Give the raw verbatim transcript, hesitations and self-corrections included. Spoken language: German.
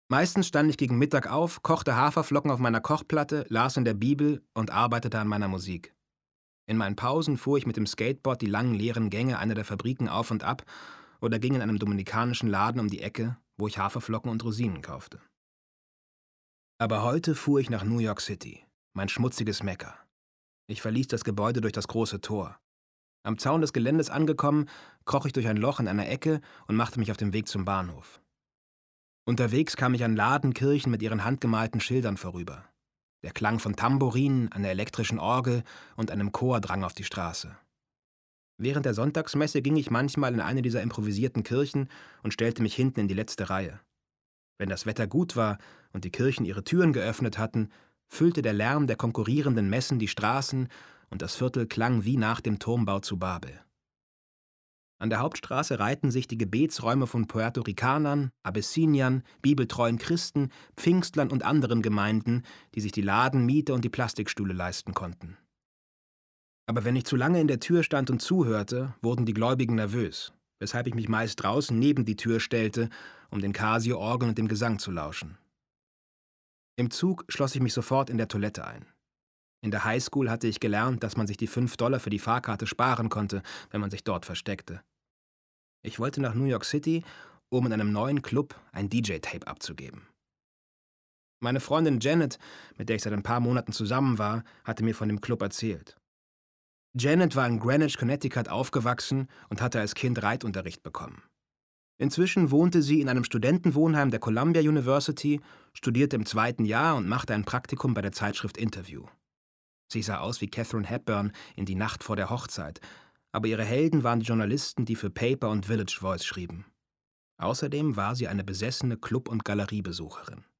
Meistens stand ich gegen Mittag auf, kochte Haferflocken auf meiner Kochplatte, las in der Bibel und arbeitete an meiner Musik. In meinen Pausen fuhr ich mit dem Skateboard die langen leeren Gänge einer der Fabriken auf und ab oder ging in einem dominikanischen Laden um die Ecke, wo ich Haferflocken und Rosinen kaufte. Aber heute fuhr ich nach New York City, mein schmutziges Mekka. Ich verließ das Gebäude durch das große Tor. Am Zaun des Geländes angekommen, kroch ich durch ein Loch in einer Ecke und machte mich auf den Weg zum Bahnhof. Unterwegs kam ich an Ladenkirchen mit ihren handgemalten Schildern vorüber. Der Klang von Tambourinen, einer elektrischen Orgel und einem Chor drang auf die Straße. Während der Sonntagsmesse ging ich manchmal in eine dieser improvisierten Kirchen und stellte mich hinten in die letzte Reihe. Wenn das Wetter gut war und die Kirchen ihre Türen geöffnet hatten, füllte der Lärm der konkurrierenden Messen die Straßen und das Viertel klang wie nach dem Turmbau zu Babel. An der Hauptstraße reihten sich die Gebetsräume von Puerto Ricanern, Abessiniern, bibeltreuen Christen, Pfingstlern und anderen Gemeinden, die sich die Ladenmiete und die Plastikstühle leisten konnten. Aber wenn ich zu lange in der Tür stand und zuhörte, wurden die Gläubigen nervös, weshalb ich mich meist draußen neben die Tür stellte, um den Casio-Orgeln und dem Gesang zu lauschen. Im Zug schloss ich mich sofort in der Toilette ein. In der Highschool hatte ich gelernt, dass man sich die fünf Dollar für die Fahrkarte sparen konnte, wenn man sich dort versteckte. Ich wollte nach New York City, um in einem neuen Club ein D J-Tape abzugeben. Meine Freundin Janet, mit der ich seit ein paar Monaten zusammen war, hatte mir von dem Club erzählt. Janet war in Greenwich, Connecticut aufgewachsen und hatte als Kind Reitunterricht bekommen. Inzwischen wohnte sie in einem Studentenwohnheim der Columbia University, studierte im zweiten Jahr und machte ein Praktikum bei der Zeitschrift Interview. Sie sah aus wie Katharine Hepburn in Die Nacht vor der Hochzeit, aber ihre Helden waren die Journalisten, die für Paper und Village Voice schrieben. Außerdem war sie eine besessene Club- und Galeriebesucherin.